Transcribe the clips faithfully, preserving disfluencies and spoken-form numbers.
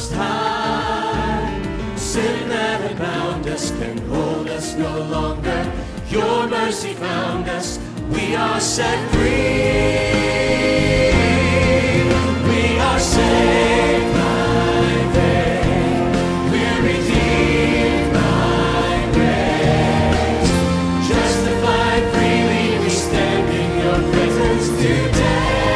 Most High. Sin that had bound us can hold us no longer. Your mercy found us. We are set free. We are saved by faith. We're redeemed by grace. Justified freely, we stand in your presence today.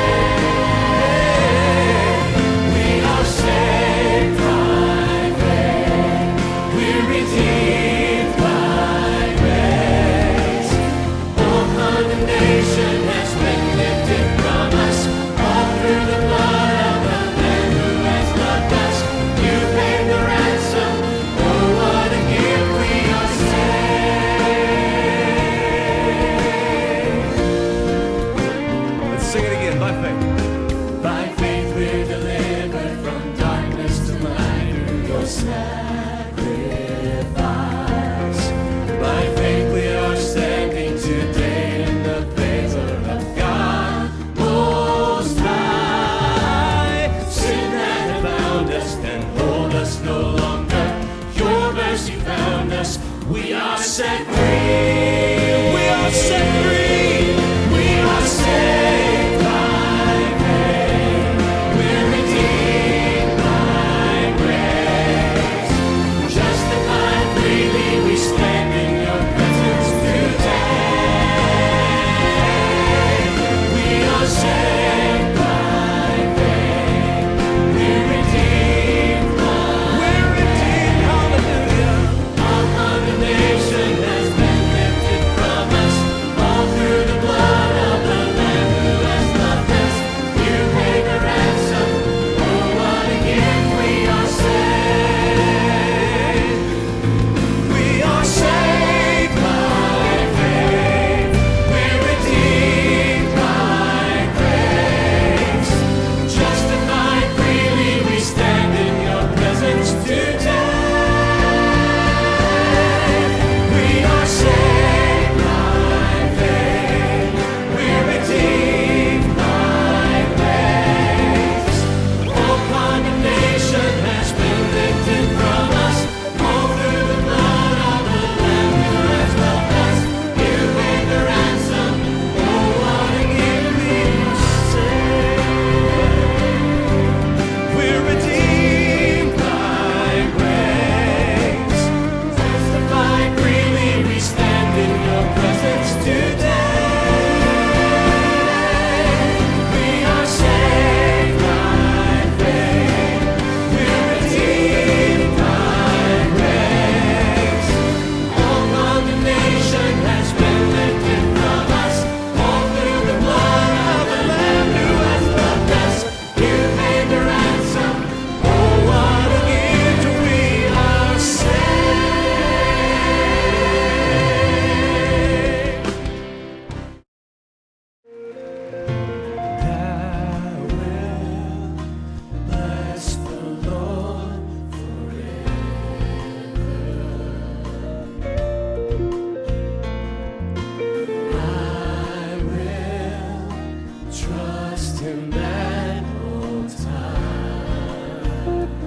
We are saved by faith. We're redeemed by grace. All condemnation has been lifted from us. All through the blood of the Lamb who has loved us. You paid the ransom. Oh, what a gift. We are saved. Let's sing it again, by faith. By faith we're delivered from darkness to light through your sacrifice. By faith we are standing today in the favor of God Most High. Sin that had bound us can hold us no longer. Your mercy found us. We are set free. We are set free. We are saved by faith. We're redeemed by grace. Justified freely, we stand in your presence today. We are saved by faith. We're redeemed by We're redeemed, hallelujah. all condemnation has been lifted from us. All through the blood of the Lamb who has loved us. You paid the ransom. Oh, what a gift. We are saved. We are saved by faith. We're redeemed by grace. Justified freely, we stand in your presence today. We are saved by faith. We're redeemed by grace. All condemnation has been lifted from us. All through the blood of the Lamb who has loved us. You paid the ransom. Oh, what a gift. We are saved. We're redeemed by grace. Justified freely, we stand in your presence today. We are saved by faith. We're redeemed by grace. All condemnation has been lifted from us. All through the blood of the Lamb who has loved us. You paid the ransom. Oh, what a gift. We are saved. I will bless the Lord forever. I will trust Him at all times.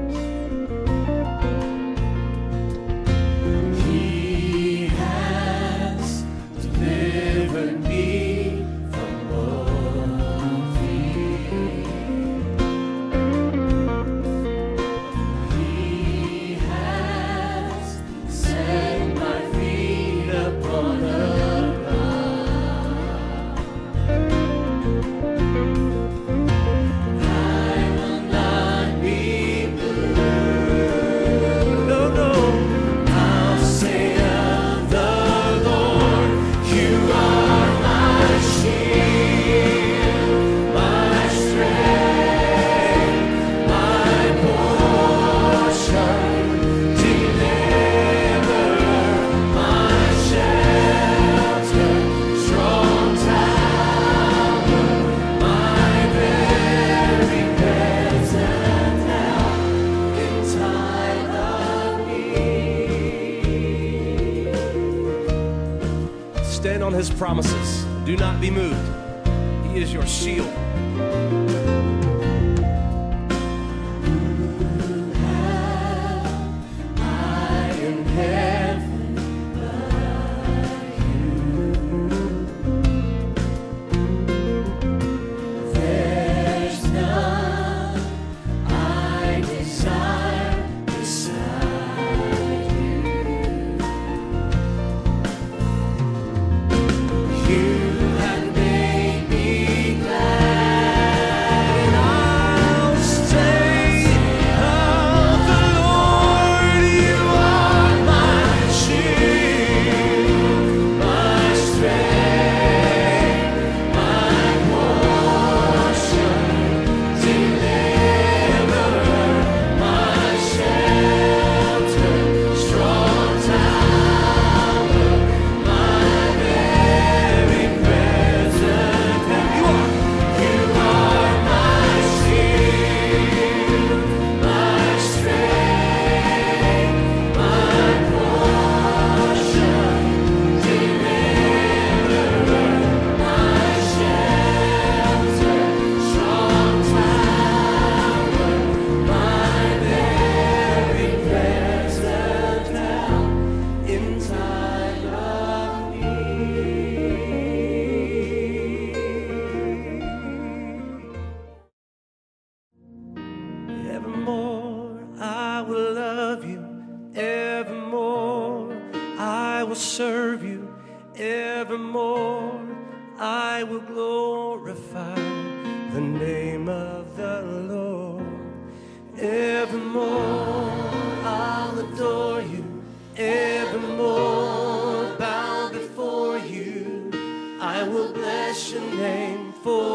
He has delivered me from all fear. He has set my feet upon a rock. I will not be moved. No, no. I'll say of the Lord, you are my shield, my strength, my portion, deliverer, my shelter, strong tower, my very present help in time of need. Stand on his promises. Do not be moved. He is your shield. will love you evermore. I will serve you evermore. I will glorify the name of the Lord. Evermore I'll adore you. Evermore bow before you. I will bless your name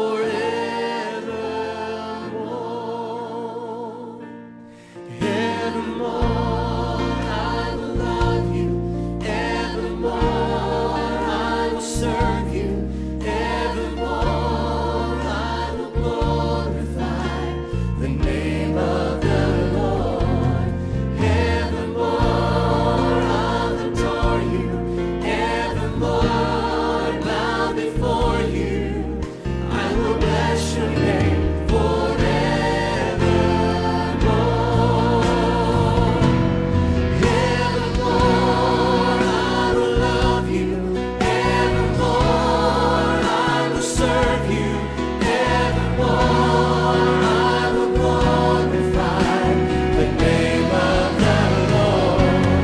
forevermore. Evermore I will love you. Evermore I will serve you. Evermore I will glorify the name of the Lord. Evermore I'll adore you. Evermore bow before you. I will bless your name forevermore. Evermore I will love you. Evermore I will serve you. Evermore I will glorify the name of the Lord.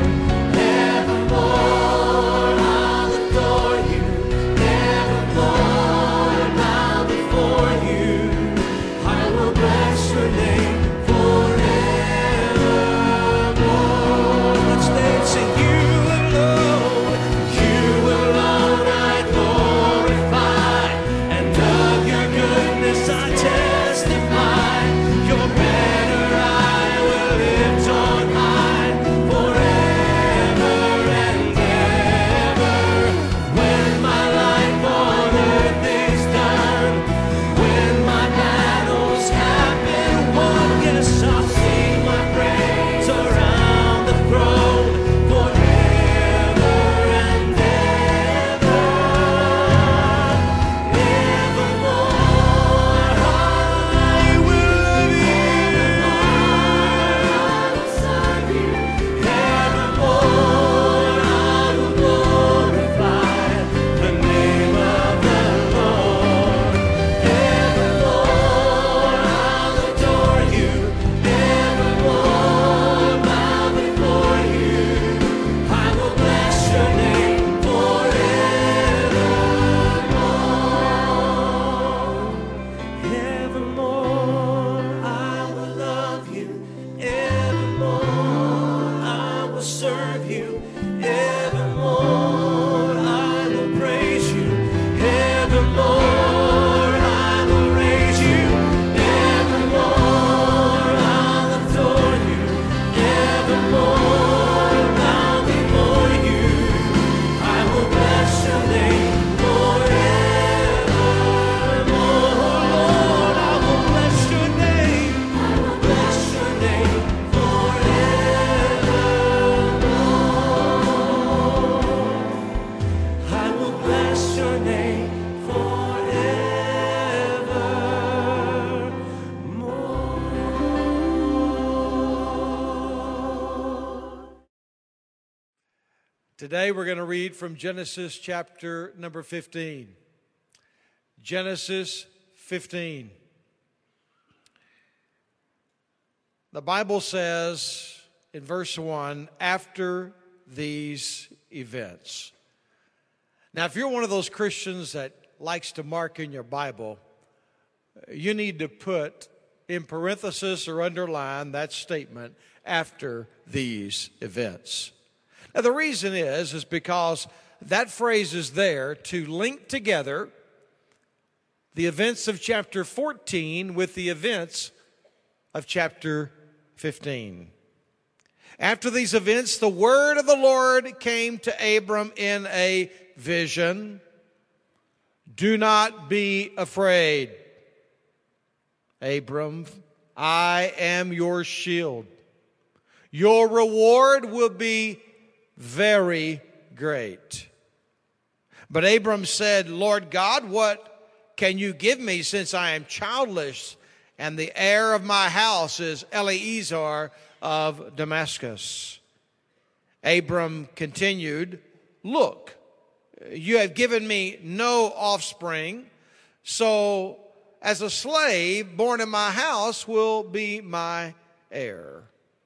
Evermore I'll adore you. Evermore bow before you. I will bless your name forevermore. Let's dance and you alone, you alone I glorify, and of your goodness I testify. You're better, I will lift on high forever and ever. When my life on earth is done, when my battles have been won, yes, I'll sing my praise around the throne forever and ever. Evermore I will love you. I will serve you. Evermore I will glorify the name of the Lord. Evermore I'll adore you. Evermore bow before you. I will bless your name forevermore. Evermore I will love you. Evermore I will serve you. Evermore I will praise you. Evermore I will raise you. Evermore I'll adore you. Evermore bow before you. I will bless your name forevermore. Lord, I will bless your name. I will bless your name forevermore. I will bless your name forevermore. Today we're going to read from Genesis chapter number fifteen. Genesis fifteen. The Bible says in verse one, after these events. Now, if you're one of those Christians that likes to mark in your Bible, you need to put in parenthesis or underline that statement, after these events. Now, the reason is, is because that phrase is there to link together the events of chapter fourteen with the events of chapter fifteen. After these events, the word of the Lord came to Abram in a vision. Do not be afraid, Abram. I am your shield. Your reward will be very great. But Abram said, Lord God, what can you give me since I am childless, and the heir of my house is Eliezer of Damascus? Abram continued, look, you have given me no offspring, so as a slave born in my house will be my heir.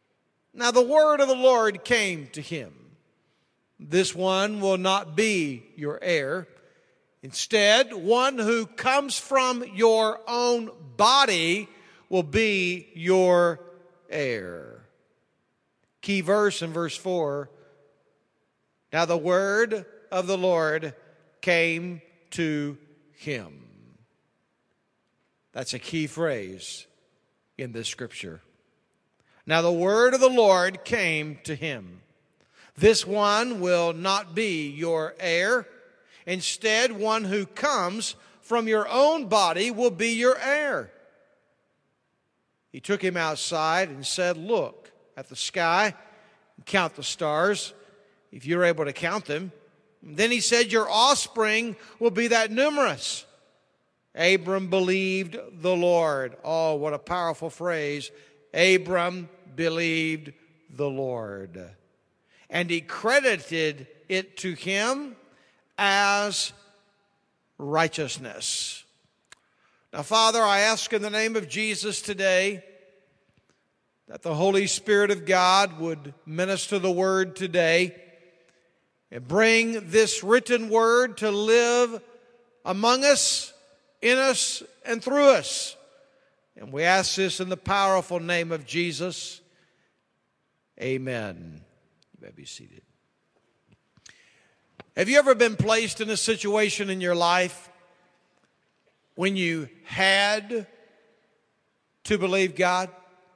Now the word of the Lord came to him. This one will not be your heir. Instead, one who comes from your own body will be your heir. Key verse in verse four. Now the word of the Lord came to him. That's a key phrase in this scripture. Now the word of the Lord came to him. This one will not be your heir. Instead, one who comes from your own body will be your heir. He took him outside and said, look at the sky and count the stars, if you're able to count them. Then he said, your offspring will be that numerous. Abram believed the Lord. Oh, what a powerful phrase. Abram believed the Lord. And he credited it to him as righteousness. Now, Father, I ask in the name of Jesus today that the Holy Spirit of God would minister the word today and bring this written word to live among us, in us, and through us. And we ask this in the powerful name of Jesus. Amen. You may be seated. Have you ever been placed in a situation in your life when you had to believe God?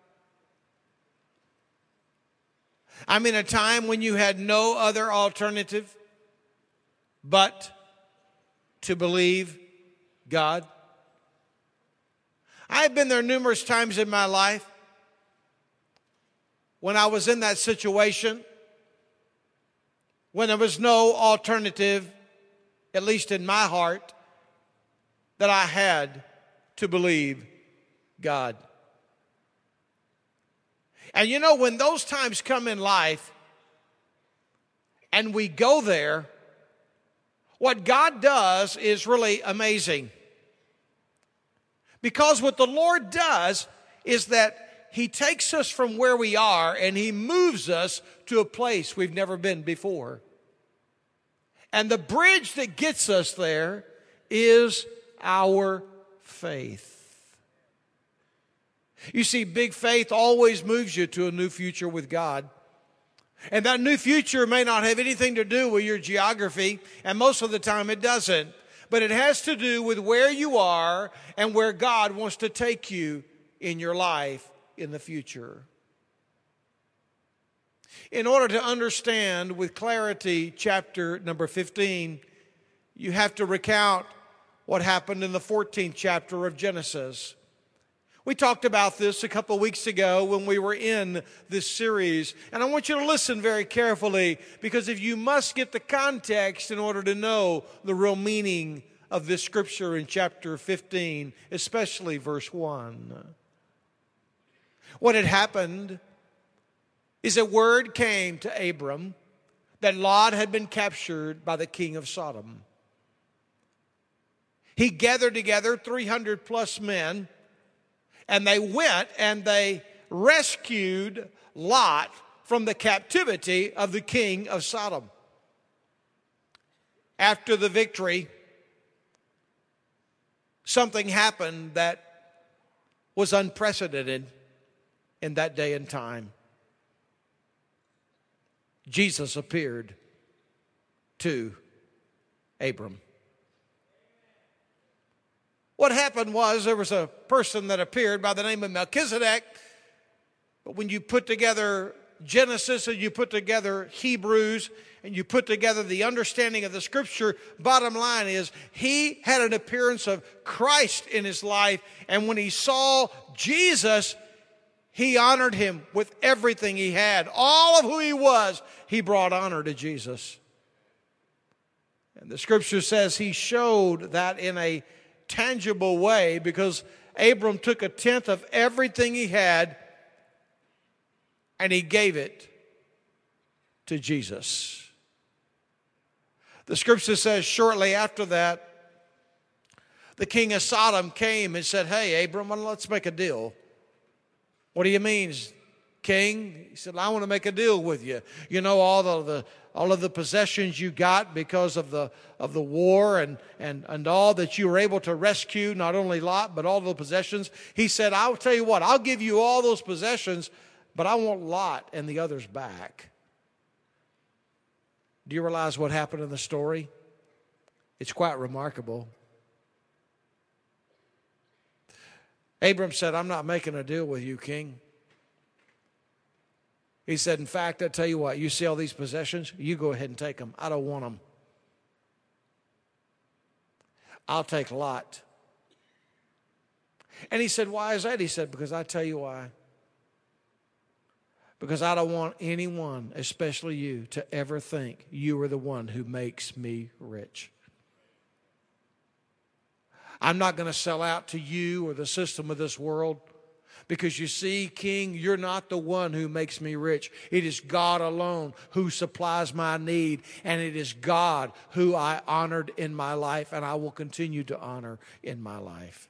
I mean, a time when you had no other alternative but to believe God? I've been there numerous times in my life when I was in that situation, when there was no alternative, at least in my heart, that I had to believe God. And you know, when those times come in life and we go there, what God does is really amazing. Because what the Lord does is that He takes us from where we are and He moves us to a place we've never been before. And the bridge that gets us there is our faith. You see, big faith always moves you to a new future with God. And that new future may not have anything to do with your geography, and most of the time it doesn't. But it has to do with where you are and where God wants to take you in your life in the future. In order to understand with clarity chapter number fifteen, you have to recount what happened in the fourteenth chapter of Genesis. We talked about this a couple of weeks ago when we were in this series. And I want you to listen very carefully, because if you must get the context in order to know the real meaning of this scripture in chapter fifteen, especially verse one. What had happened is a word came to Abram that Lot had been captured by the king of Sodom. He gathered together three hundred plus men, and they went and they rescued Lot from the captivity of the king of Sodom. After the victory, something happened that was unprecedented in that day and time. Jesus appeared to Abram. What happened was there was a person that appeared by the name of Melchizedek. But when you put together Genesis and you put together Hebrews and you put together the understanding of the scripture, bottom line is he had an appearance of Christ in his life. And when he saw Jesus, he honored him with everything he had. All of who he was, he brought honor to Jesus. And the scripture says he showed that in a tangible way, because Abram took a tenth of everything he had and he gave it to Jesus. The scripture says shortly after that, the king of Sodom came and said, "Hey, Abram, let's make a deal." "What do you mean?" king. He said, I want to make a deal with you. You know, all of the all of the possessions you got because of the of the war and, and, and all that you were able to rescue, not only Lot, but all the possessions. He said, I'll tell you what, I'll give you all those possessions, but I want Lot and the others back. Do you realize what happened in the story? It's quite remarkable. Abram said, I'm not making a deal with you, king. He said, in fact, I tell you what, you see all these possessions, you go ahead and take them. I don't want them. I'll take Lot. And he said, why is that? He said, because I tell you why. Because I don't want anyone, especially you, to ever think you are the one who makes me rich. I'm not going to sell out to you or the system of this world. Because you see, king, you're not the one who makes me rich. It is God alone who supplies my need. And it is God who I honored in my life and I will continue to honor in my life.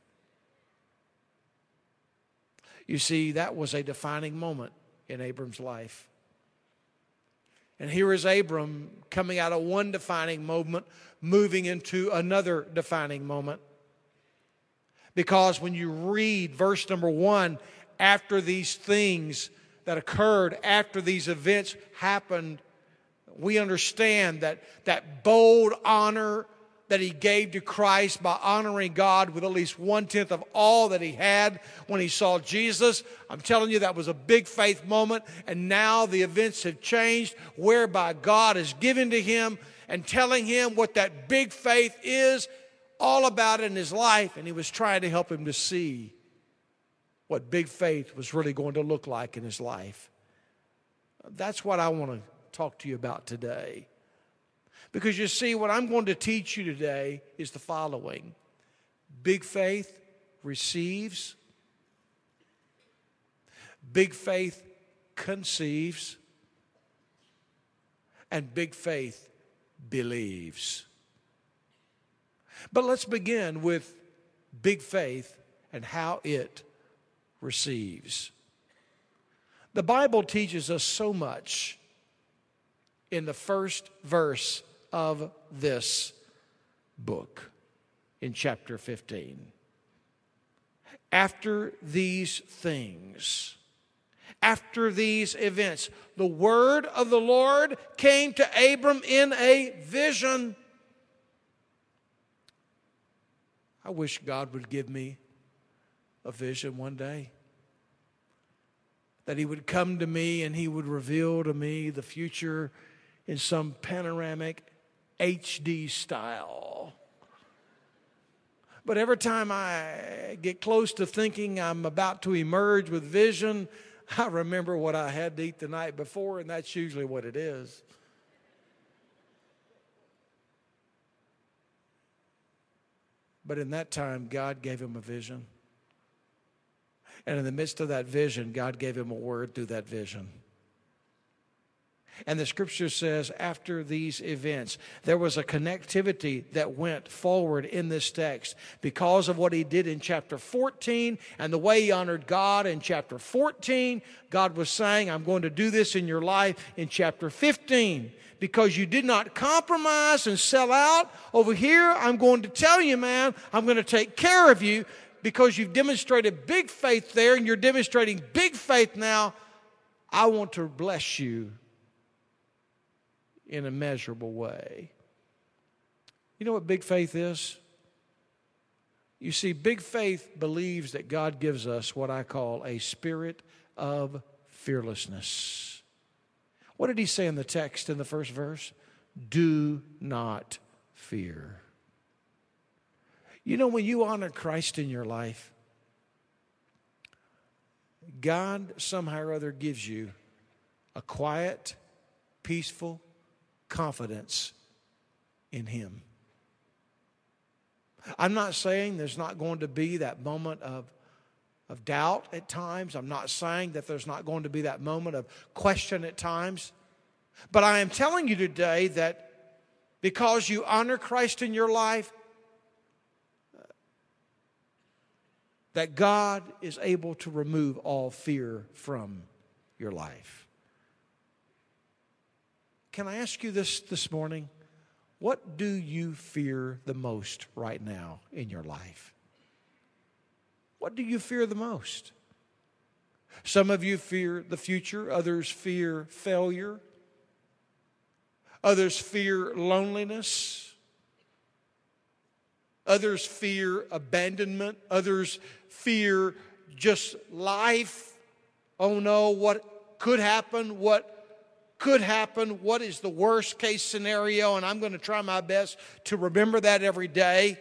You see, that was a defining moment in Abram's life. And here is Abram coming out of one defining moment, moving into another defining moment. Because when you read verse number one, after these things that occurred, after these events happened, we understand that that bold honor that he gave to Christ by honoring God with at least one-tenth of all that he had when he saw Jesus. I'm telling you, that was a big faith moment. And now the events have changed whereby God is giving to him and telling him what that big faith is, all about it in his life, and he was trying to help him to see what big faith was really going to look like in his life. That's what I want to talk to you about today. Because you see, what I'm going to teach you today is the following. Big faith receives. Big faith conceives. And big faith believes. But let's begin with big faith and how it receives. The Bible teaches us so much in the first verse of this book in chapter fifteen. After these things, after these events, the word of the Lord came to Abram in a vision. I wish God would give me a vision one day. That he would come to me and he would reveal to me the future in some panoramic H D style. But every time I get close to thinking I'm about to emerge with vision, I remember what I had to eat the night before, and that's usually what it is. But in that time, God gave him a vision. And in the midst of that vision, God gave him a word through that vision. And the scripture says, after these events, there was a connectivity that went forward in this text because of what he did in chapter fourteen and the way he honored God in chapter fourteen. God was saying, I'm going to do this in your life in chapter fifteen. Because you did not compromise and sell out. Over here, I'm going to tell you, man, I'm going to take care of you because you've demonstrated big faith there and you're demonstrating big faith now. I want to bless you in a measurable way. You know what big faith is? You see, big faith believes that God gives us what I call a spirit of fearlessness. What did he say in the text in the first verse? Do not fear. You know, when you honor Christ in your life, God somehow or other gives you a quiet, peaceful confidence in him. I'm not saying there's not going to be that moment of of doubt at times. I'm not saying that there's not going to be that moment of question at times. But I am telling you today that because you honor Christ in your life, that God is able to remove all fear from your life. Can I ask you this this morning? What do you fear the most right now in your life? What do you fear the most? Some of you fear the future. Others fear failure. Others fear loneliness. Others fear abandonment. Others fear just life. Oh no, what could happen? What could happen? What is the worst case scenario? And I'm going to try my best to remember that every day.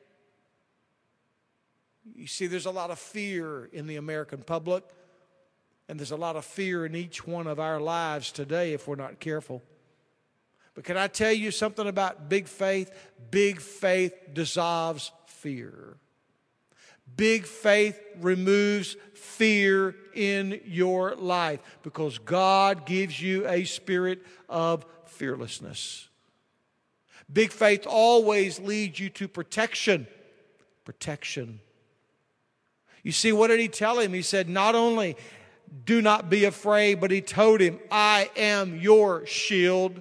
You see, there's a lot of fear in the American public, and there's a lot of fear in each one of our lives today if we're not careful. But can I tell you something about big faith? Big faith dissolves fear. Big faith removes fear in your life because God gives you a spirit of fearlessness. Big faith always leads you to protection. Protection. You see, what did he tell him? He said, not only do not be afraid, but he told him, I am your shield.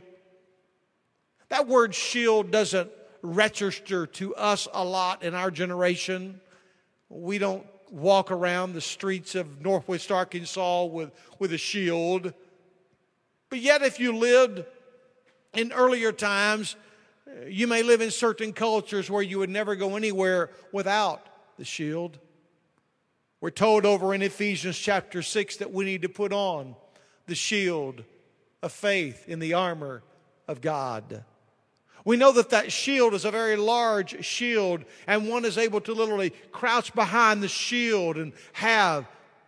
That word shield doesn't register to us a lot in our generation. We don't walk around the streets of Northwest Arkansas with, with a shield. But yet if you lived in earlier times, you may live in certain cultures where you would never go anywhere without the shield. We're told over in Ephesians chapter six that we need to put on the shield of faith in the armor of God. We know that that shield is a very large shield, and one is able to literally crouch behind the shield and have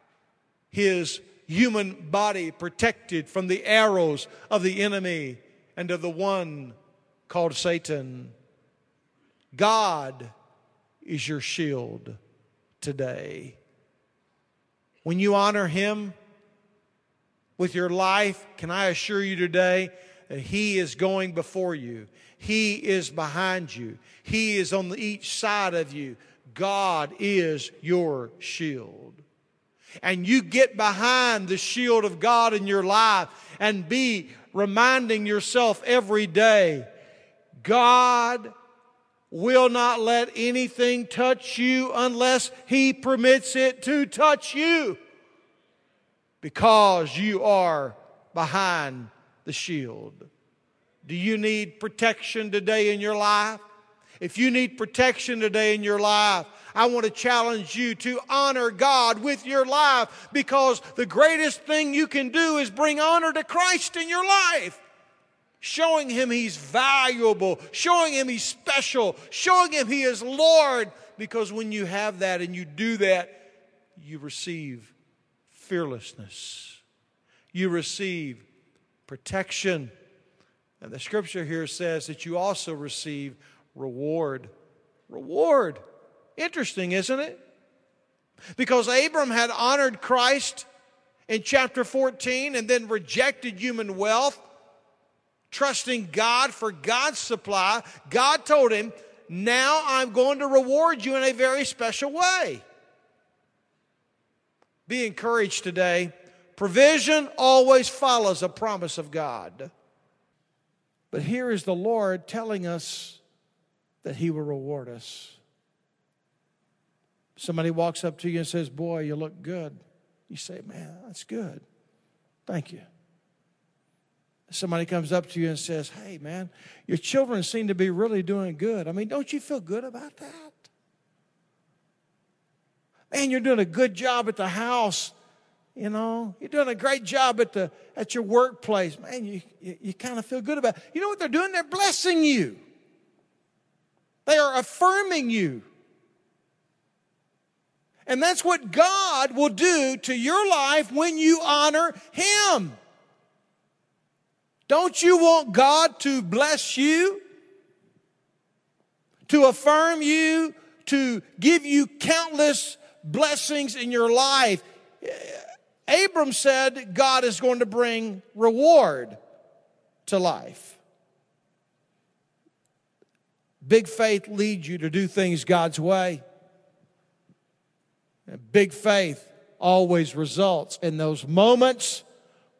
his human body protected from the arrows of the enemy and of the one called Satan. God is your shield today. When you honor him with your life, can I assure you today that he is going before you. He is behind you. He is on each side of you. God is your shield. And you get behind the shield of God in your life and be reminding yourself every day, God will not let anything touch you unless he permits it to touch you, because you are behind the shield. Do you need protection today in your life? If you need protection today in your life, I want to challenge you to honor God with your life, because the greatest thing you can do is bring honor to Christ in your life. Showing him he's valuable, showing him he's special, showing him he is Lord. Because when you have that and you do that, you receive fearlessness. You receive protection. And the scripture here says that you also receive reward. Reward. Interesting, isn't it? Because Abram had honored Christ in chapter fourteen and then rejected human wealth, trusting God for God's supply. God told him, now I'm going to reward you in a very special way. Be encouraged today. Provision always follows a promise of God. But here is the Lord telling us that he will reward us. Somebody walks up to you and says, boy, you look good. You say, man, that's good. Thank you. Somebody comes up to you and says, hey, man, your children seem to be really doing good. I mean, don't you feel good about that? Man, you're doing a good job at the house. You know, you're doing a great job at the at your workplace. Man, you, you, you kind of feel good about it. You know what they're doing? They're blessing you. They are affirming you. And that's what God will do to your life when you honor him. Don't you want God to bless you? To affirm you? To give you countless blessings in your life? Abram said God is going to bring reward to life. Big faith leads you to do things God's way. And big faith always results in those moments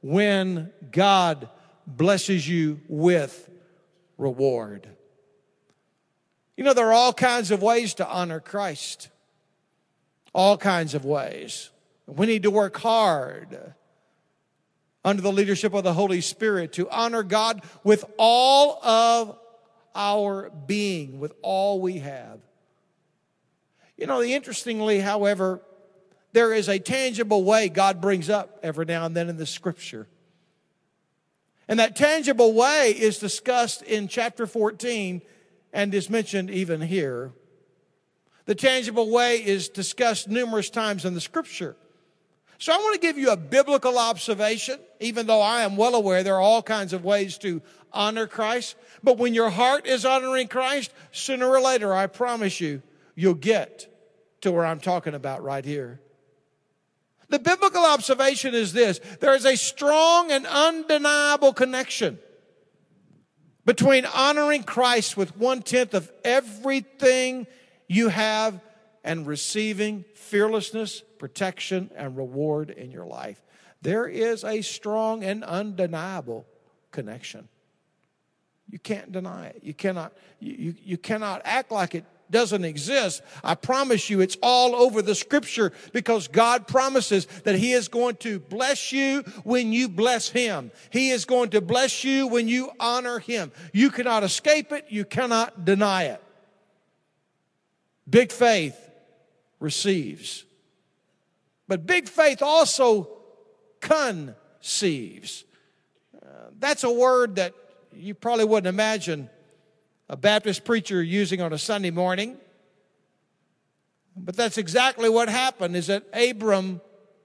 when God blesses you with reward. You know, there are all kinds of ways to honor Christ. All kinds of ways. We need to work hard under the leadership of the Holy Spirit to honor God with all of our being, with all we have. You know, interestingly, however, there is a tangible way God brings up every now and then in the Scripture. And that tangible way is discussed in chapter fourteen and is mentioned even here. The tangible way is discussed numerous times in the Scripture. So I want to give you a biblical observation, even though I am well aware there are all kinds of ways to honor Christ. But when your heart is honoring Christ, sooner or later, I promise you, you'll get to where I'm talking about right here. The biblical observation is this: there is a strong and undeniable connection between honoring Christ with one-tenth of everything you have and receiving fearlessness, protection, and reward in your life. There is a strong and undeniable connection. You can't deny it. You cannot, you, you, you cannot act like it doesn't exist. I promise you it's all over the Scripture, because God promises that He is going to bless you when you bless Him. He is going to bless you when you honor Him. You cannot escape it. You cannot deny it. Big faith receives. But big faith also conceives. Uh, that's a word that you probably wouldn't imagine a Baptist preacher using on a Sunday morning. But that's exactly what happened, is that Abram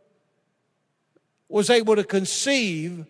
was able to conceive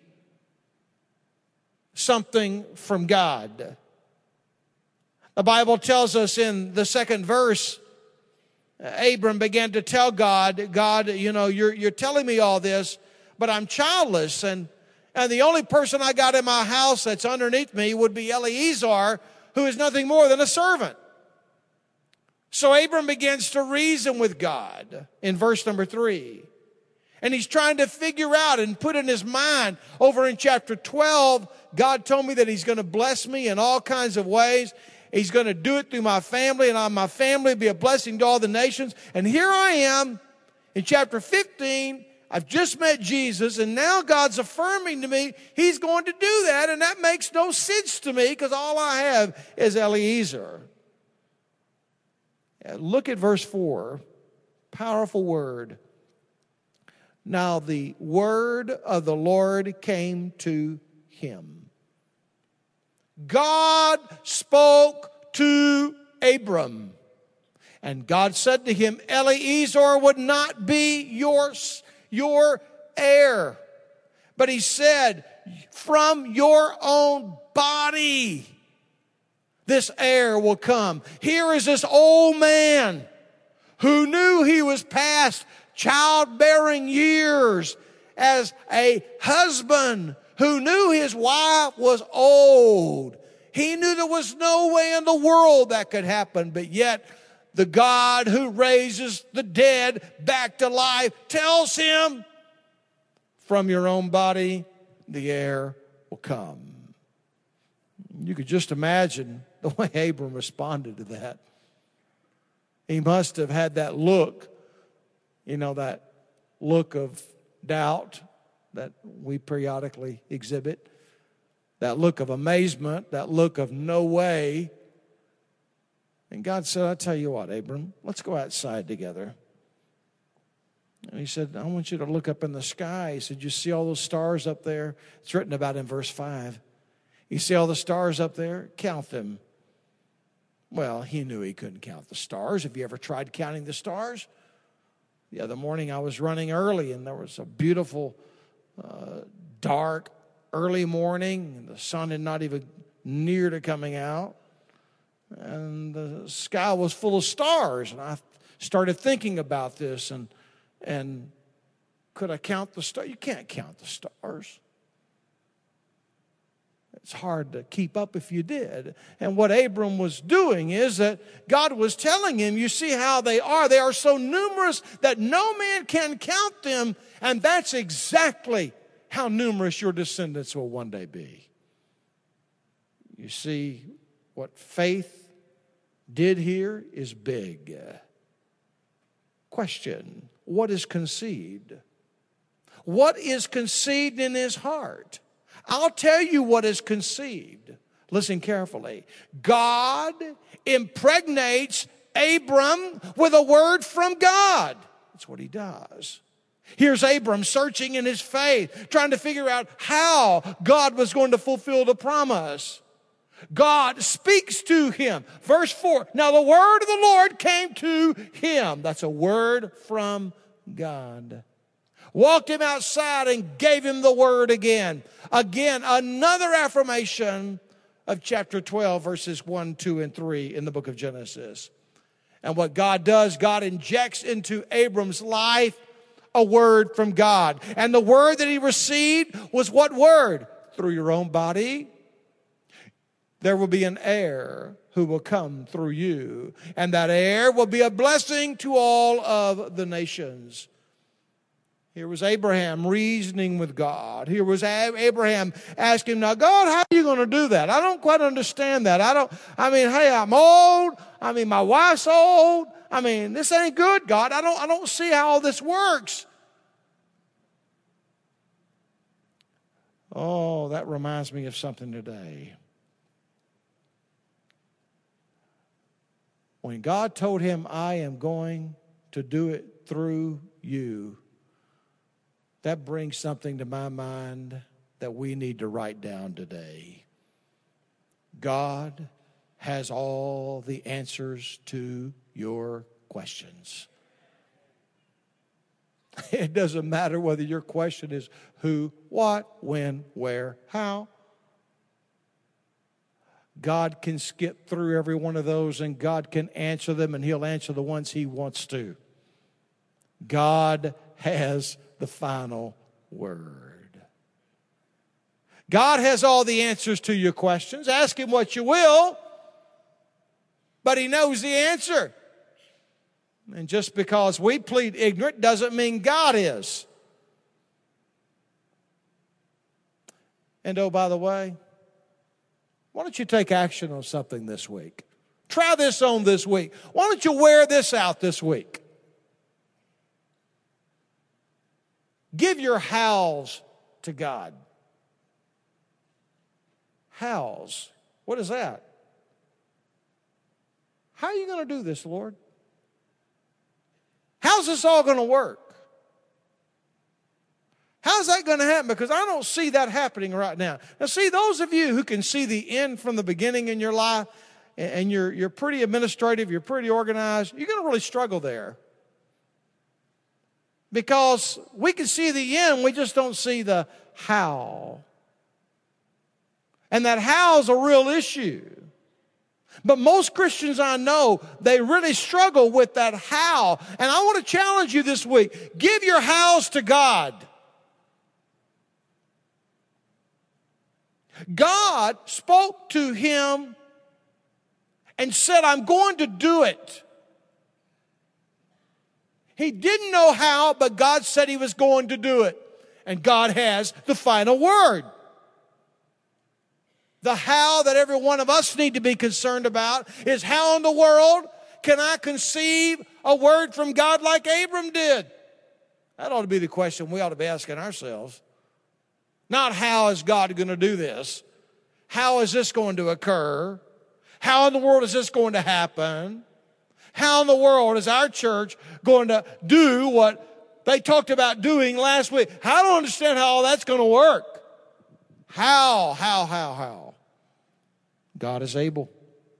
something from God. The Bible tells us in the second verse, Abram began to tell God, God, you know, you're, you're telling me all this, but I'm childless, and, and the only person I got in my house that's underneath me would be Eliezer, who is nothing more than a servant. So Abram begins to reason with God in verse number three. And he's trying to figure out and put in his mind, over in chapter twelve, God told me that He's going to bless me in all kinds of ways. He's going to do it through my family, and my family will be a blessing to all the nations. And here I am in chapter fifteen. I've just met Jesus, and now God's affirming to me He's going to do that, and that makes no sense to me because all I have is Eliezer. Look at verse four. Powerful word. Now the word of the Lord came to him. God spoke to Abram, and God said to him, Eliezer would not be your your heir. But He said, from your own body, this heir will come. Here is this old man who knew he was past childbearing years, as a husband who knew his wife was old. He knew there was no way in the world that could happen, but yet the God who raises the dead back to life tells him, from your own body, the heir will come. You could just imagine the way Abram responded to that. He must have had that look, you know, that look of doubt that we periodically exhibit, that look of amazement, that look of no way. And God said, I'll tell you what, Abram, let's go outside together. And He said, I want you to look up in the sky. He said, you see all those stars up there? It's written about in verse five. You see all the stars up there? Count them. Well, he knew he couldn't count the stars. Have you ever tried counting the stars? The other morning I was running early, and there was a beautiful, uh, dark, early morning, and the sun had not even near to coming out. And the sky was full of stars, and I started thinking about this, and and could I count the stars? You can't count the stars. It's hard to keep up if you did. And what Abram was doing is that God was telling him, you see how they are. They are so numerous that no man can count them, and that's exactly how numerous your descendants will one day be. You see, what faith did here is big. Question, what is conceived? What is conceived in his heart? I'll tell you what is conceived. Listen carefully. God impregnates Abram with a word from God. That's what he does. Here's Abram searching in his faith, trying to figure out how God was going to fulfill the promise. God speaks to him. Verse four, now the word of the Lord came to him. That's a word from God. Walked him outside and gave him the word again. Again, another affirmation of chapter twelve, verses one, two, and three in the book of Genesis. And what God does, God injects into Abram's life a word from God. And the word that he received was what word? Through your own body, there will be an heir who will come through you. And that heir will be a blessing to all of the nations. Here was Abraham reasoning with God. Here was Abraham asking, now, God, how are you going to do that? I don't quite understand that. I don't, I mean, hey, I'm old. I mean, my wife's old. I mean, this ain't good, God. I don't, I don't see how all this works. Oh, that reminds me of something today. When God told him, I am going to do it through you, that brings something to my mind that we need to write down today. God has all the answers to your questions. It doesn't matter whether your question is who, what, when, where, how. God can skip through every one of those and God can answer them, and he'll answer the ones he wants to. God has the final word. God has all the answers to your questions. Ask him what you will, but he knows the answer. And just because we plead ignorant doesn't mean God is. And oh, by the way, why don't you take action on something this week? Try this on this week. Why don't you wear this out this week? Give your howls to God. Howls. What is that? How are you going to do this, Lord? How's this all going to work? How's that going to happen? Because I don't see that happening right now. Now, see, those of you who can see the end from the beginning in your life, and you're, you're pretty administrative, you're pretty organized, you're going to really struggle there. Because we can see the end, we just don't see the how. And that how is a real issue. But most Christians I know, they really struggle with that how. And I want to challenge you this week. Give your hows to God. God spoke to him and said, I'm going to do it. He didn't know how, but God said he was going to do it. And God has the final word. The how that every one of us need to be concerned about is how in the world can I conceive a word from God like Abram did? That ought to be the question we ought to be asking ourselves. Not how is God going to do this? How is this going to occur? How in the world is this going to happen? How in the world is our church going to do what they talked about doing last week? I don't understand how all that's going to work. How, how, how, how? God is able.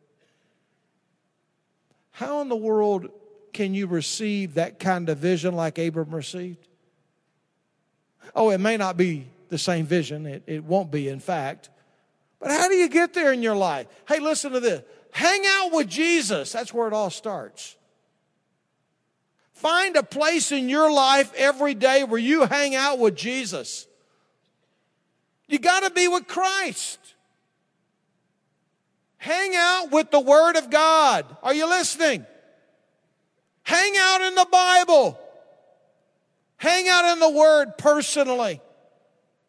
How in the world can you receive that kind of vision like Abram received? Oh, it may not be the same vision. It, it won't be, in fact. But how do you get there in your life? Hey, listen to this. Hang out with Jesus. That's where it all starts. Find a place in your life every day where you hang out with Jesus. You got to be with Christ. Hang out with the Word of God. Are you listening? Hang out in the Bible. Hang out in the Word personally.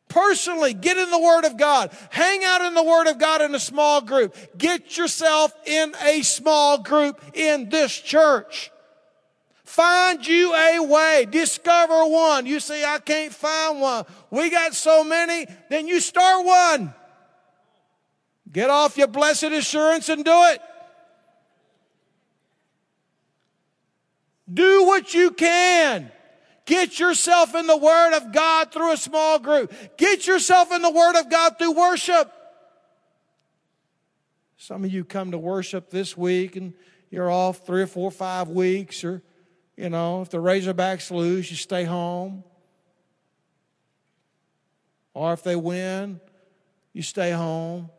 Personally, get in the Word of God. Hang out in the Word of God in a small group. Get yourself in a small group in this church. Find you a way. Discover one. You say, I can't find one. We got so many. Then you start one. Get off your blessed assurance and do it. Do what you can. Get yourself in the Word of God through a small group. Get yourself in the Word of God through worship. Some of you come to worship this week and you're off three or four or five weeks. Or, you know, if the Razorbacks lose, you stay home. Or if they win, you stay home.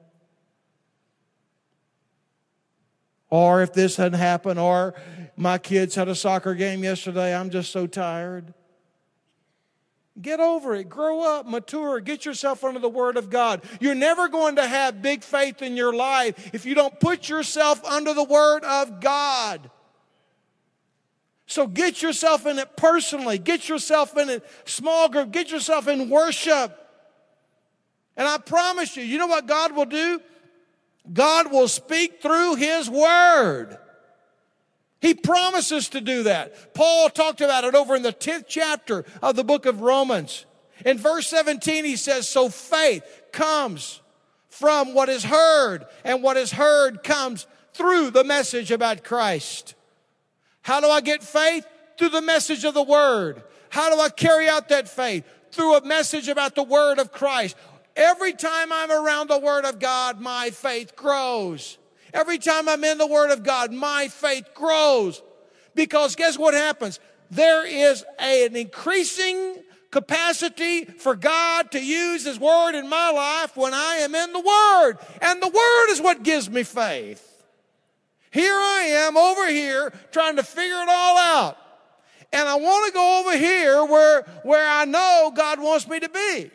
Or if this hadn't happened, or my kids had a soccer game yesterday, I'm just so tired. Get over it. Grow up. Mature. Get yourself under the Word of God. You're never going to have big faith in your life if you don't put yourself under the Word of God. So get yourself in it personally. Get yourself in a small group. Get yourself in worship. And I promise you, you know what God will do? God will speak through His Word. He promises to do that. Paul talked about it over in the tenth chapter of the book of Romans. In verse seventeen, he says, so faith comes from what is heard, and what is heard comes through the message about Christ. How do I get faith? Through the message of the Word. How do I carry out that faith? Through a message about the Word of Christ. Every time I'm around the Word of God, my faith grows. Every time I'm in the Word of God, my faith grows. Because guess what happens? There is a, an increasing capacity for God to use His Word in my life when I am in the Word. And the Word is what gives me faith. Here I am over here trying to figure it all out. And I want to go over here where, where I know God wants me to be.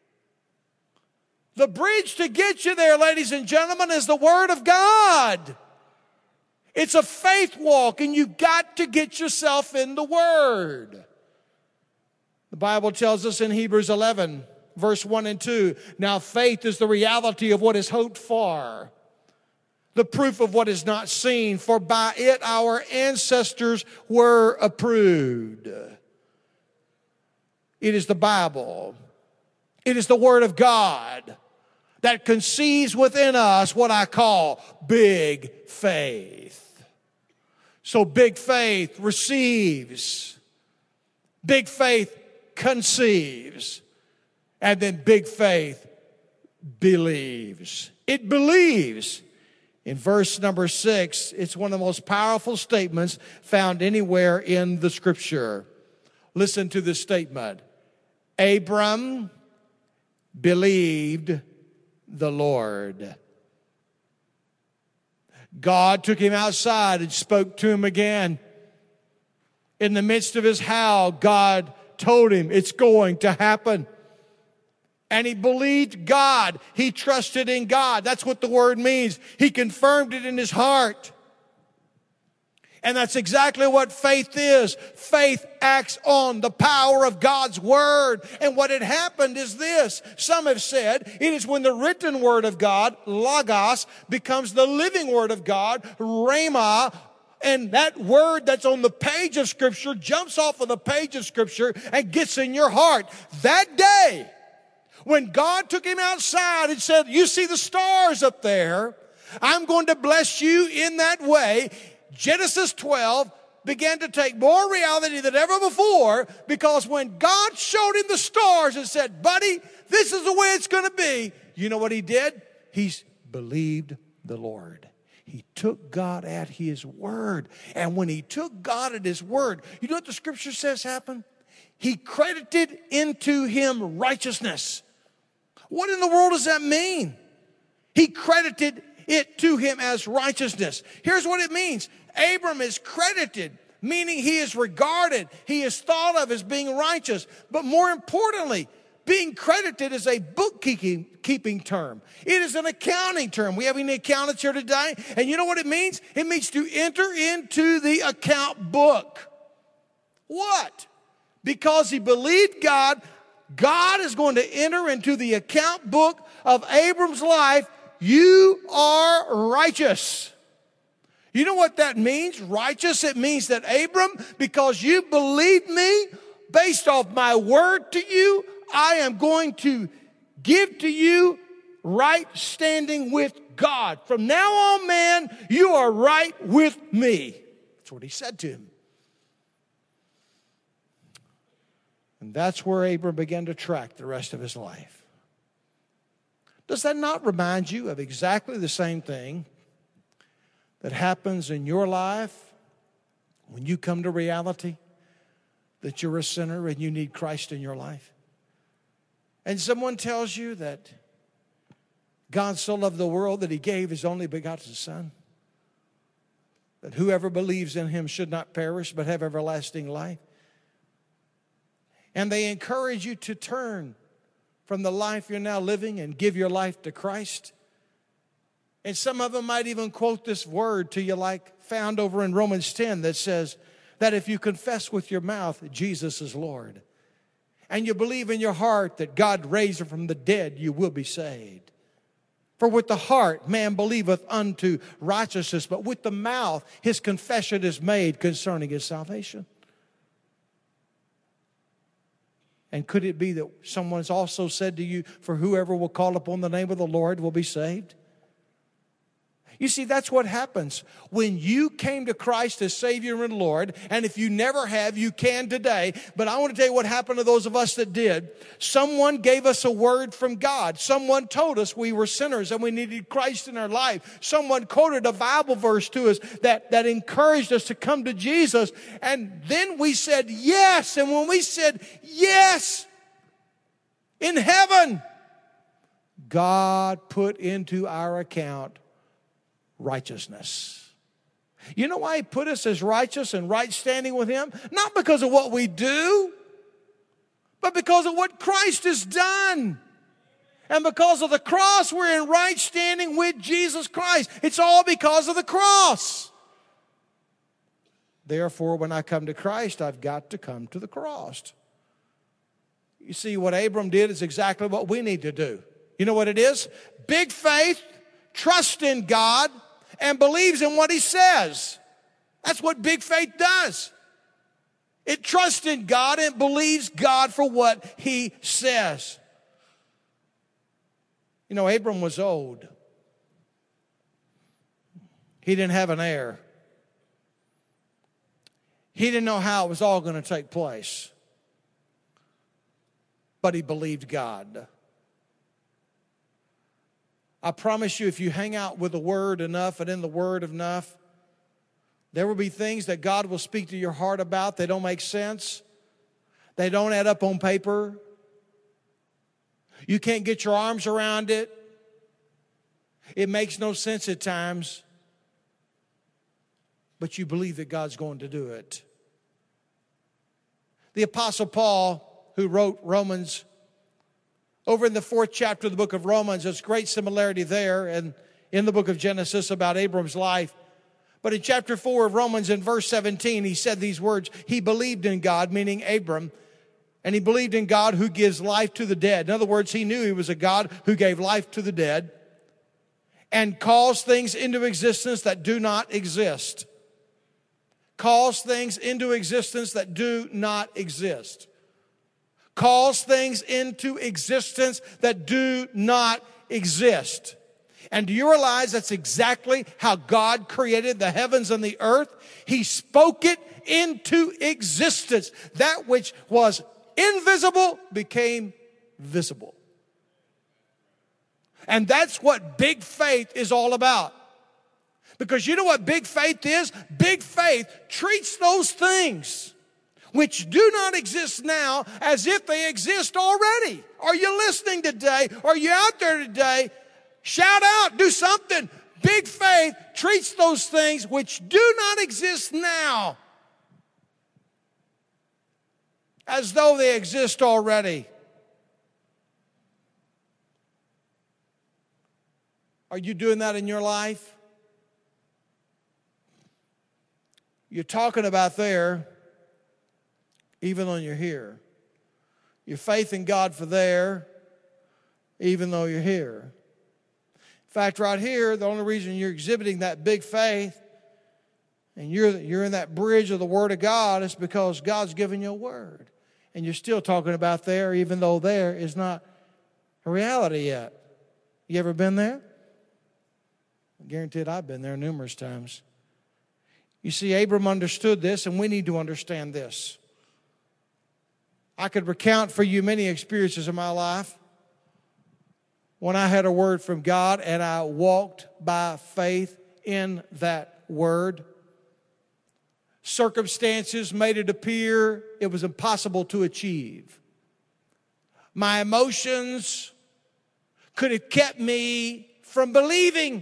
The bridge to get you there, ladies and gentlemen, is the Word of God. It's a faith walk, and you've got to get yourself in the Word. The Bible tells us in Hebrews eleven, verse one and two, now faith is the reality of what is hoped for, the proof of what is not seen, for by it our ancestors were approved. It is the Bible. It is the Word of God that conceives within us what I call big faith. So big faith receives, big faith conceives, and then big faith believes. It believes. In verse number six, it's one of the most powerful statements found anywhere in the Scripture. Listen to this statement. Abram believed the Lord. God took him outside and spoke to him again. In the midst of his howl, God told him it's going to happen. And he believed God. He trusted in God. That's what the word means. He confirmed it in his heart. And that's exactly what faith is. Faith acts on the power of God's Word. And what had happened is this. Some have said it is when the written Word of God, Logos, becomes the living Word of God, Rhema, and that word that's on the page of Scripture jumps off of the page of Scripture and gets in your heart. That day, when God took him outside and said, you see the stars up there, I'm going to bless you in that way. Genesis twelve began to take more reality than ever before, because when God showed him the stars and said, buddy, this is the way it's going to be, you know what he did? He believed the Lord. He took God at His word. And when he took God at His word, you know what the Scripture says happened? He credited into him righteousness. What in the world does that mean? He credited it to him as righteousness. Here's what it means. Abram is credited, meaning he is regarded, he is thought of as being righteous. But more importantly, being credited is a bookkeeping keeping term. It is an accounting term. We have any accountants here today? And you know what it means? It means to enter into the account book. What? Because he believed God, God is going to enter into the account book of Abram's life. You are righteous. You know what that means? Righteous. It means that Abram, because you believed me, based off my word to you, I am going to give to you right standing with God. From now on, man, you are right with me. That's what he said to him. And that's where Abram began to track the rest of his life. Does that not remind you of exactly the same thing that happens in your life when you come to reality that you're a sinner and you need Christ in your life? And someone tells you that God so loved the world that he gave his only begotten Son, that whoever believes in him should not perish but have everlasting life. And they encourage you to turn from the life you're now living and give your life to Christ. And some of them might even quote this word to you like found over in Romans ten that says that if you confess with your mouth that Jesus is Lord and you believe in your heart that God raised him from the dead, you will be saved. For with the heart man believeth unto righteousness, but with the mouth his confession is made concerning his salvation. And could it be that someone's also said to you, for whoever will call upon the name of the Lord will be saved? You see, that's what happens when you came to Christ as Savior and Lord. And if you never have, you can today. But I want to tell you what happened to those of us that did. Someone gave us a word from God. Someone told us we were sinners and we needed Christ in our life. Someone quoted a Bible verse to us that, that encouraged us to come to Jesus. And then we said yes. And when we said yes, in heaven, God put into our account righteousness. You know why he put us as righteous and right standing with him? Not because of what we do, but because of what Christ has done. And because of the cross, we're in right standing with Jesus Christ. It's all because of the cross. Therefore, when I come to Christ, I've got to come to the cross. You see, what Abram did is exactly what we need to do. You know what it is? Big faith, trust in God, and believes in what he says. That's what big faith does. It trusts in God and believes God for what he says. You know, Abram was old. He didn't have an heir. He didn't know how it was all going to take place. But he believed God. I promise you, if you hang out with the Word enough and in the Word enough, there will be things that God will speak to your heart about. They don't make sense. They don't add up on paper. You can't get your arms around it. It makes no sense at times. But you believe that God's going to do it. The Apostle Paul, who wrote Romans, over in the fourth chapter of the book of Romans, there's great similarity there and in the book of Genesis about Abram's life. But in chapter four of Romans, in verse seventeen, he said these words, he believed in God, meaning Abram, and he believed in God who gives life to the dead. In other words, he knew he was a God who gave life to the dead and calls things into existence that do not exist. Calls things into existence that do not exist. Calls things into existence that do not exist. And do you realize that's exactly how God created the heavens and the earth? He spoke it into existence. That which was invisible became visible. And that's what big faith is all about. Because you know what big faith is? Big faith treats those things which do not exist now as if they exist already. Are you listening today? Are you out there today? Shout out, do something. Big faith treats those things which do not exist now as though they exist already. Are you doing that in your life? You're talking about there, even when you're here. your faith in God for there, even though you're here. In fact, right here, the only reason you're exhibiting that big faith and you're, you're in that bridge of the Word of God is because God's given you a word. And you're still talking about there, even though there is not a reality yet. You ever been there? I guarantee it, I've been there numerous times. You see, Abram understood this, and we need to understand this. I could recount for you many experiences in my life when I had a word from God and I walked by faith in that word. Circumstances made it appear it was impossible to achieve. My emotions could have kept me from believing.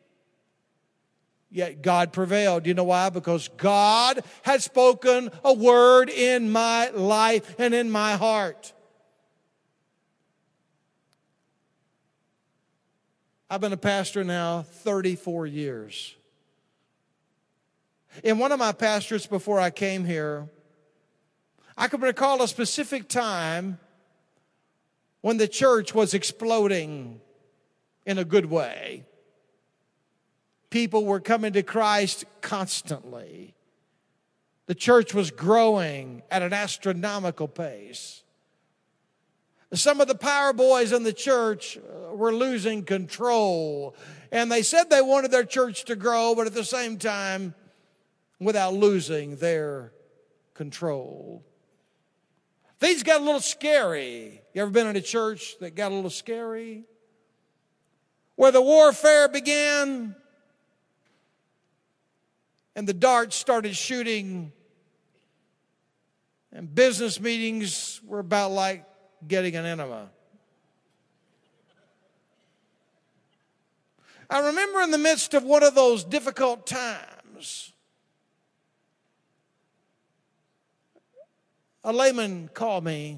Yet God prevailed. You know why? Because God had spoken a word in my life and in my heart. I've been a pastor now thirty-four years. In one of my pastorates before I came here, I can recall a specific time when the church was exploding in a good way. People were coming to Christ constantly. The church was growing at an astronomical pace. Some of the power boys in the church were losing control. And they said they wanted their church to grow, but at the same time, without losing their control. Things got a little scary. You ever been in a church that got a little scary? Where the warfare began and the darts started shooting and business meetings were about like getting an enema. I remember in the midst of one of those difficult times, a layman called me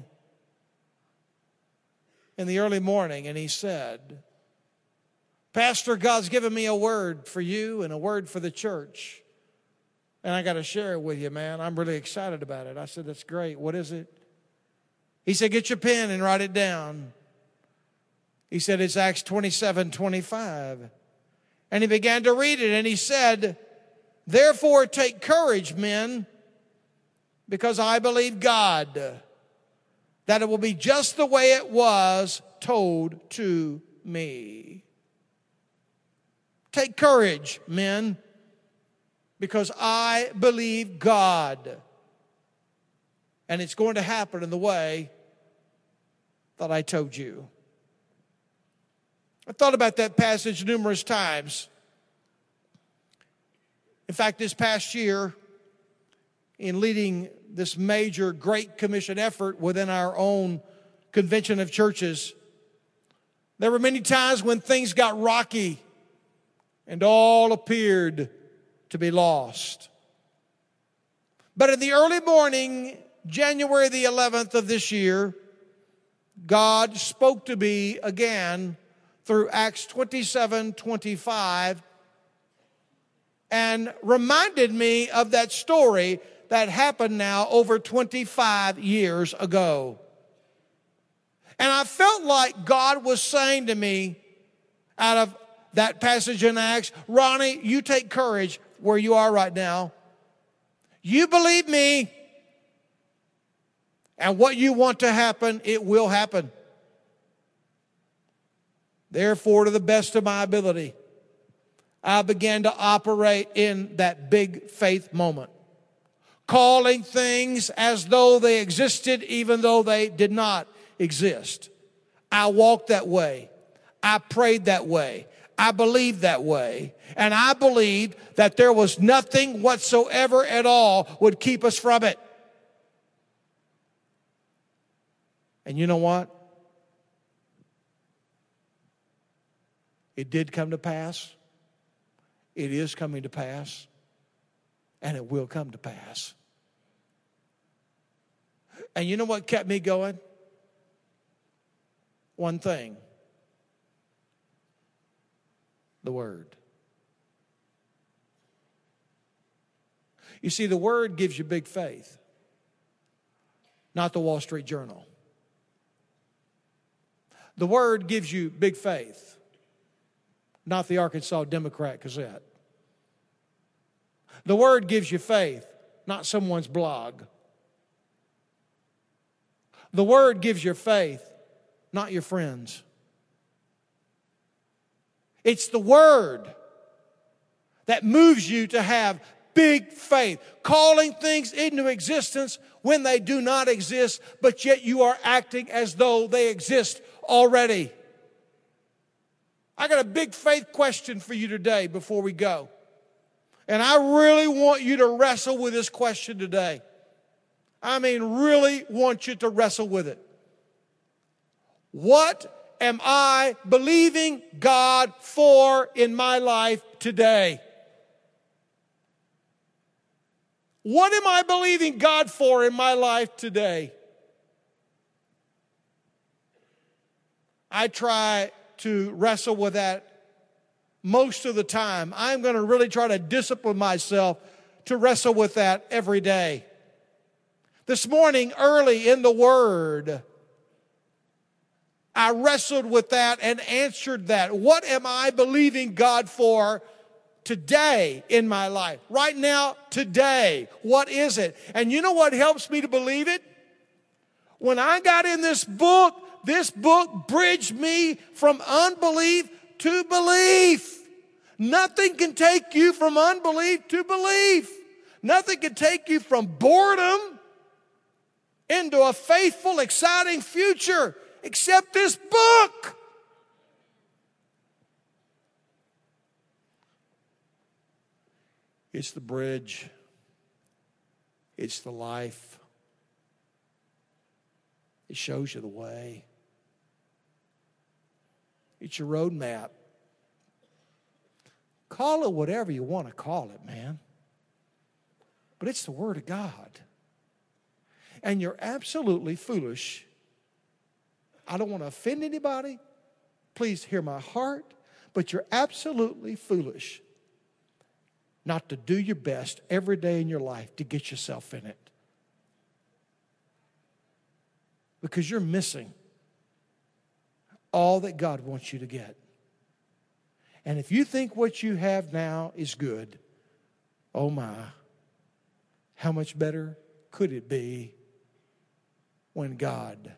in the early morning and he said, "Pastor, God's given me a word for you and a word for the church. And I got to share it with you, man. I'm really excited about it." I said, "That's great. What is it?" He said, "Get your pen and write it down." He said, "It's Acts twenty-seven twenty-five. And he began to read it and he said, "Therefore take courage, men, because I believe God, that it will be just the way it was told to me." Take courage, men, because I believe God. And it's going to happen in the way that I told you. I thought about that passage numerous times. In fact, this past year, in leading this major Great Commission effort within our own convention of churches, there were many times when things got rocky and all appeared to be lost. But in the early morning, January the eleventh of this year, God spoke to me again through Acts twenty-seven twenty-five and reminded me of that story that happened now over twenty-five years ago. And I felt like God was saying to me out of that passage in Acts, "Ronnie, you take courage where you are right now. You believe me, and what you want to happen, it will happen. Therefore, to the best of my ability, I began to operate in that big faith moment, calling things as though they existed even though they did not exist. I walked that way. I prayed that way. I believed that way. And I believed that there was nothing whatsoever at all would keep us from it. And you know what? It did come to pass. It is coming to pass. And it will come to pass. And you know what kept me going? One thing. The Word. You see, the Word gives you big faith, not the Wall Street Journal. The Word gives you big faith, not the Arkansas Democrat Gazette. The Word gives you faith, not someone's blog. The Word gives you faith, not your friends. It's the Word that moves you to have big faith, calling things into existence when they do not exist, but yet you are acting as though they exist already. I got a big faith question for you today before we go. And I really want you to wrestle with this question today. I mean, really want you to wrestle with it. What am I believing God for in my life today? What am I believing God for in my life today? I try to wrestle with that most of the time. I'm going to really try to discipline myself to wrestle with that every day. This morning, early in the Word, I wrestled with that and answered that. What am I believing God for today in my life? Right now, today. What is it? And you know what helps me to believe it? When I got in this book, this book bridged me from unbelief to belief. Nothing can take you from unbelief to belief. Nothing can take you from boredom into a faithful, exciting future except this book. It's the bridge. It's the life. It shows you the way. It's your roadmap. Call it whatever you want to call it, man. But it's the Word of God. And you're absolutely foolish. I don't want to offend anybody. Please hear my heart. But you're absolutely foolish not to do your best every day in your life to get yourself in it. Because you're missing all that God wants you to get. And if you think what you have now is good, oh my, how much better could it be when God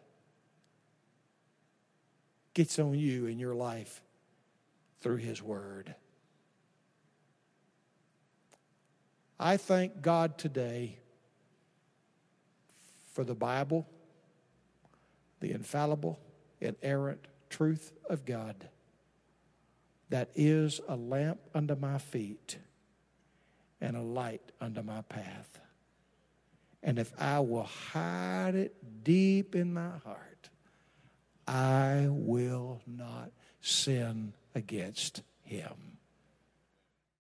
gets on you in your life through His Word? I thank God today for the Bible, the infallible, inerrant truth of God that is a lamp under my feet and a light under my path. And if I will hide it deep in my heart, I will not sin against Him.